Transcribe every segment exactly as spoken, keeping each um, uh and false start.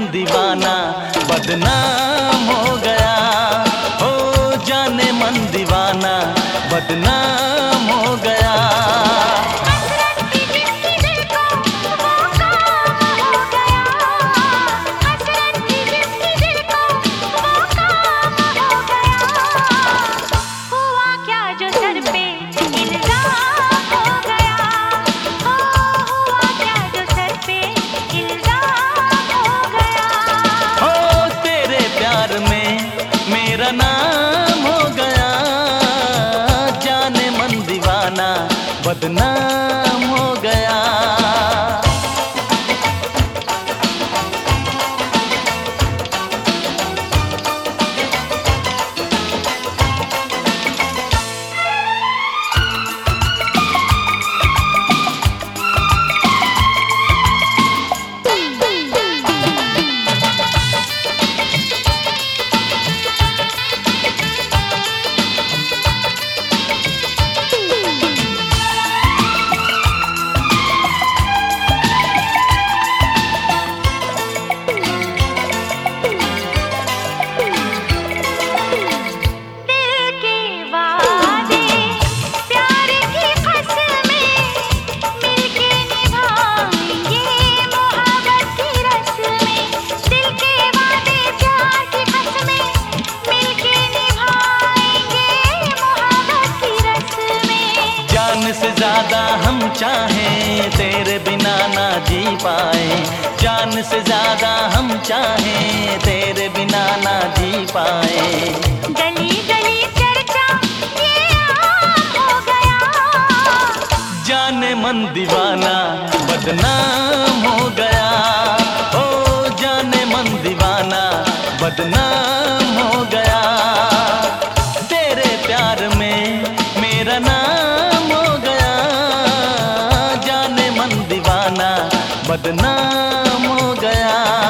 दीवाना बदनाम हो गया। हो जाने मन दीवाना बदनाम हो गया। मेरा नाम हो गया, जाने मन दीवाना बदनाम हो गया। से ज्यादा हम चाहें तेरे बिना ना जी पाए, जान से ज्यादा हम चाहें तेरे बिना ना जी पाए। गली गली चर्चा ये आम हो गया, जाने मन दीवाना बदनाम हो गया। ओ जाने मन दीवाना बदनाम हो गया। तेरे प्यार में मेरा नाम हो गया, जाने मन दीवाना बदनाम हो गया।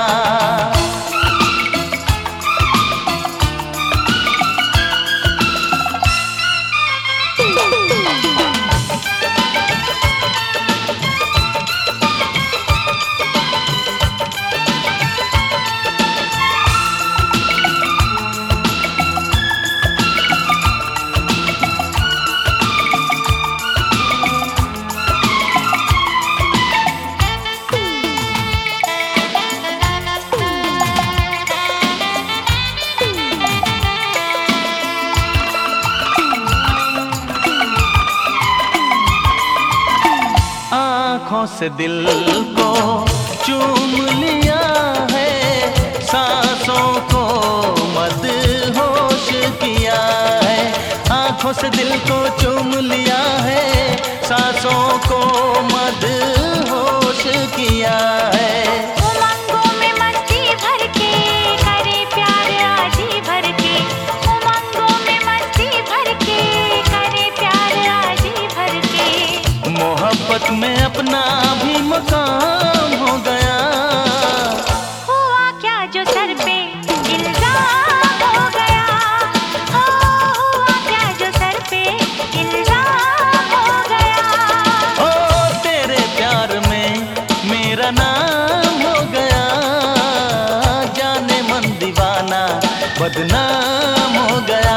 आँखों से दिल को चूम लिया है, सांसों को मदहोश किया है। आँखों से दिल को चूम लिया है, सांसों को मदहोश किया है। उमंगों में मस्ती भर के करे प्यार आजी भर के, उमंगों में मस्ती भर के करे प्यार आजी भर के। मोहब्बत में अपना भी मकाम हो गया, हुआ क्या जो सर पे इल्जाम हो गया। हो हुआ क्या जो सर पे इल्जाम हो गया। ओ तेरे प्यार में मेरा नाम हो गया, जाने मन दीवाना बदनाम हो गया।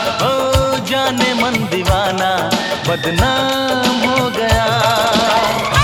ओ जाने मन दीवाना बदनाम हो गया।